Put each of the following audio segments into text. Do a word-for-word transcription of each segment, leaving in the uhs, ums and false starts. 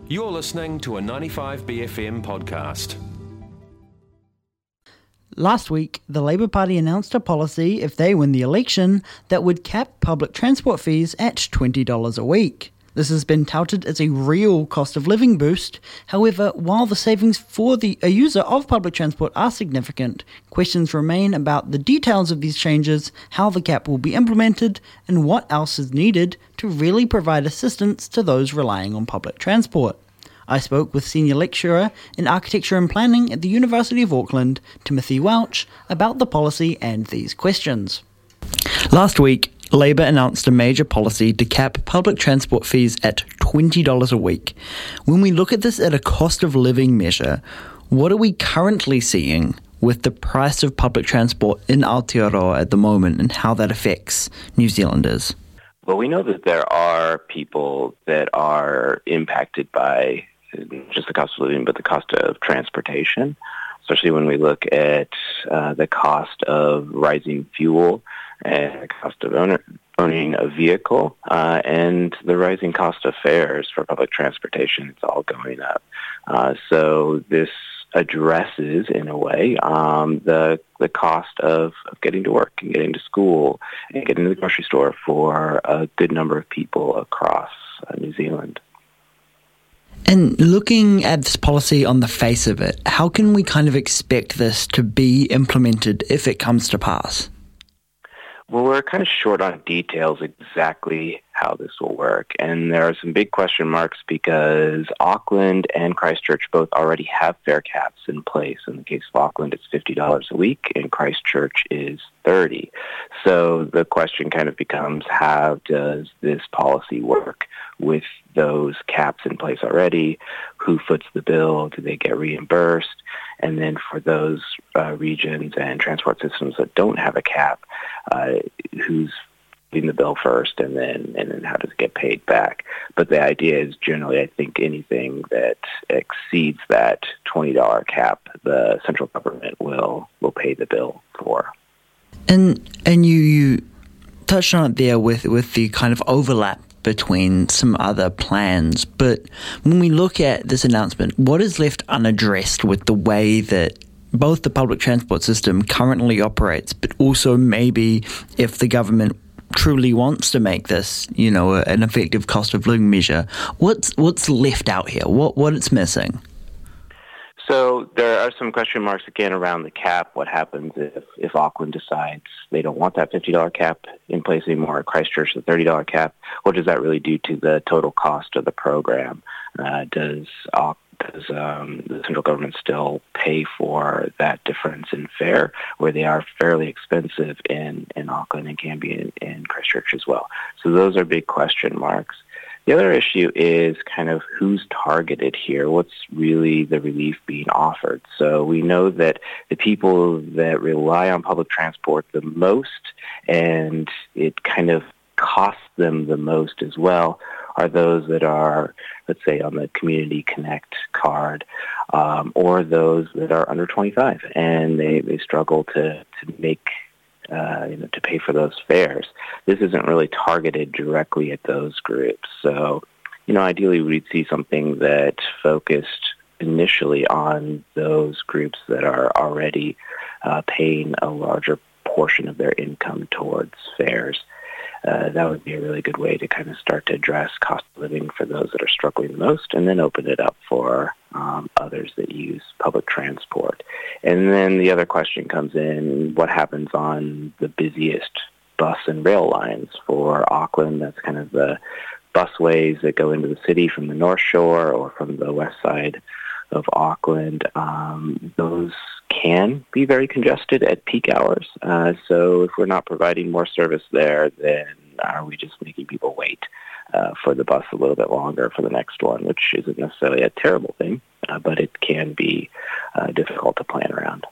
You're listening to a ninety-five B F M podcast. Last week, the Labour Party announced a policy, if they win the election, that would cap public transport fees at twenty dollars a week. This has been touted as a real cost of living boost. However, while the savings for the a user of public transport are significant, questions remain about the details of these changes, how the cap will be implemented, and what else is needed to really provide assistance to those relying on public transport. I spoke with Senior Lecturer in Architecture and Planning at the University of Auckland, Timothy Welch, about the policy and these questions. Last week, Labour announced a major policy to cap public transport fees at twenty dollars a week. When we look at this at a cost of living measure, what are we currently seeing with the price of public transport in Aotearoa at the moment and how that affects New Zealanders? Well, we know that there are people that are impacted by just the cost of living, but the cost of transportation, especially when we look at uh, the cost of rising fuel and the cost of owner, owning a vehicle uh, and the rising cost of fares for public transportation. It's all going up. Uh, so this addresses, in a way, um, the the cost of, of getting to work and getting to school and getting to the grocery store for a good number of people across uh, New Zealand. And looking at this policy on the face of it, how can we kind of expect this to be implemented if it comes to pass? Well, we're kind of short on details exactly how this will work. And there are some big question marks because Auckland and Christchurch both already have fare caps in place. In the case of Auckland, it's fifty dollars a week, and Christchurch is thirty dollars. So the question kind of becomes, how does this policy work with those caps in place already? Who foots the bill? Do they get reimbursed? And then for those uh, regions and transport systems that don't have a cap, uh, who's footing the bill first, and then and then how does it get paid back? But the idea is generally, I think anything that exceeds that twenty dollars cap, the central government will will pay the bill for. And and you, you touched on it there with, with the kind of overlap between some other plans, but when we look at this announcement, what is left unaddressed with the way that both the public transport system currently operates, but also maybe if the government truly wants to make this, you know, an effective cost of living measure, what's what's left out here? What what it's missing? So there are some question marks again around the cap. What happens if, if Auckland decides they don't want that fifty dollars cap in place anymore, Christchurch the thirty dollars cap? What does that really do to the total cost of the program? Uh, does does um, the central government still pay for that difference in fare, where they are fairly expensive in, in Auckland and can be in, in Christchurch as well? So those are big question marks. The other issue is kind of who's targeted here. What's really the relief being offered? So we know that the people that rely on public transport the most, and it kind of costs them the most as well, are those that are, let's say, on the Community Connect card, um, or those that are under twenty-five, and they, they struggle to, to make Uh, you know, to pay for those fares. This isn't really targeted directly at those groups. So, you know, ideally we'd see something that focused initially on those groups that are already uh, paying a larger portion of their income towards fares. Uh, that would be a really good way to kind of start to address cost of living for those that are struggling the most, and then open it up for um, others that use public transport. And then the other question comes in, what happens on the busiest bus and rail lines? For Auckland, that's kind of the busways that go into the city from the North Shore or from the west side of Auckland. Um, those can be very congested at peak hours. Uh, so if we're not providing more service there, then are we just making people wait uh, for the bus a little bit longer for the next one, which isn't necessarily a terrible thing, uh, but it can be uh, difficult to plan around.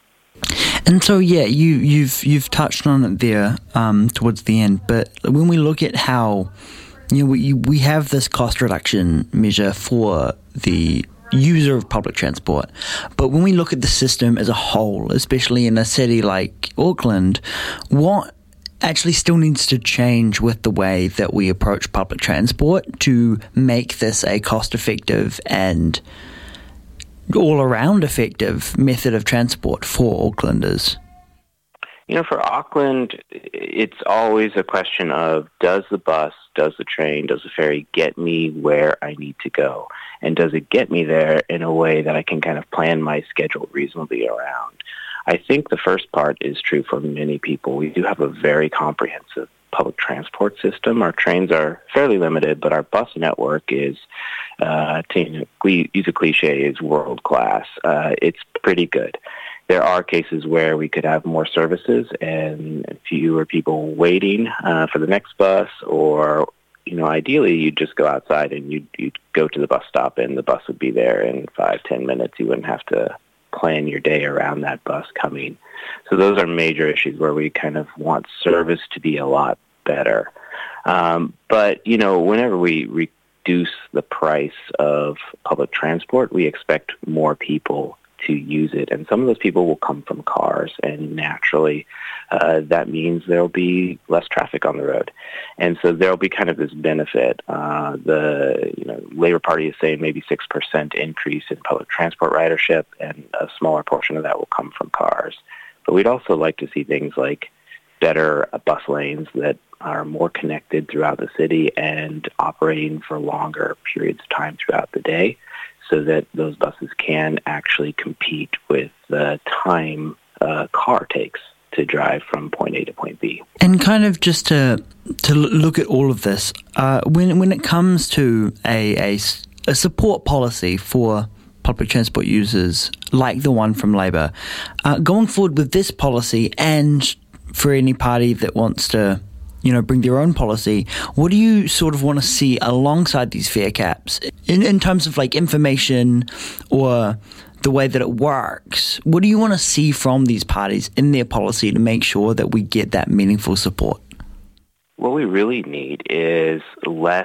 And so, yeah, you, you've you've touched on it there um, towards the end, but when we look at how, you know, we, we have this cost reduction measure for the user of public transport, but when we look at the system as a whole, especially in a city like Auckland, what actually still needs to change with the way that we approach public transport to make this a cost-effective and all-around effective method of transport for Aucklanders? You know, for Auckland, it's always a question of, does the bus, does the train, does the ferry get me where I need to go? And does it get me there in a way that I can kind of plan my schedule reasonably around? I think the first part is true for many people. We do have a very comprehensive public transport system. Our trains are fairly limited, but our bus network is, uh, to use a cliche, is world-class. Uh, it's pretty good. There are cases where we could have more services and fewer people waiting uh, for the next bus, or, you know, ideally you'd just go outside and you'd, you'd go to the bus stop and the bus would be there in five, ten minutes. You wouldn't have to plan your day around that bus coming. So those are major issues where we kind of want service to be a lot better. Um, but, you know, whenever we reduce the price of public transport, we expect more people to use it. And some of those people will come from cars, and naturally uh, that means there'll be less traffic on the road. And so there'll be kind of this benefit. Uh, the you know Labour Party is saying maybe six percent increase in public transport ridership, and a smaller portion of that will come from cars. But we'd also like to see things like better uh, bus lanes that are more connected throughout the city and operating for longer periods of time throughout the day, so that those buses can actually compete with the time a car takes to drive from point A to point B. And kind of just to to look at all of this, uh, when when it comes to a, a, a support policy for public transport users like the one from Labour, uh, going forward with this policy, and for any party that wants to, you know, bring their own policy, what do you sort of want to see alongside these fare caps in, in terms of like information or the way that it works? What do you want to see from these parties in their policy to make sure that we get that meaningful support? What we really need is less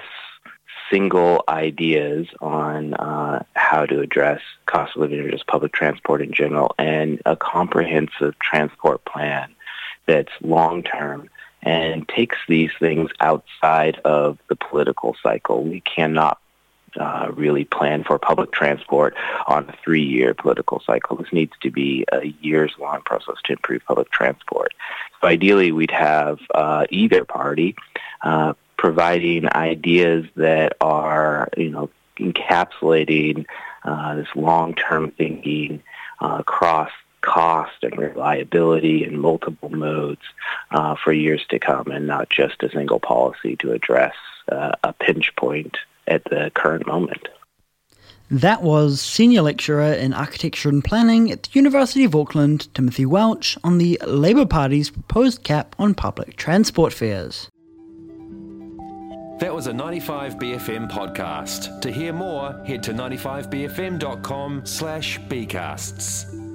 single ideas on uh, how to address cost of living or just public transport in general, and a comprehensive transport plan that's long-term and takes these things outside of the political cycle. We cannot uh, really plan for public transport on a three-year political cycle. This needs to be a years-long process to improve public transport. So ideally, we'd have uh, either party uh, providing ideas that are, you know, encapsulating uh, this long-term thinking uh, across cost and reliability and multiple modes uh, for years to come, and not just a single policy to address uh, a pinch point at the current moment. That was Senior Lecturer in Architecture and Planning at the University of Auckland, Timothy Welch, on the Labour Party's proposed cap on public transport fares. That was a ninety-five B F M podcast. To hear more, head to ninety-five b f m dot com slash b casts.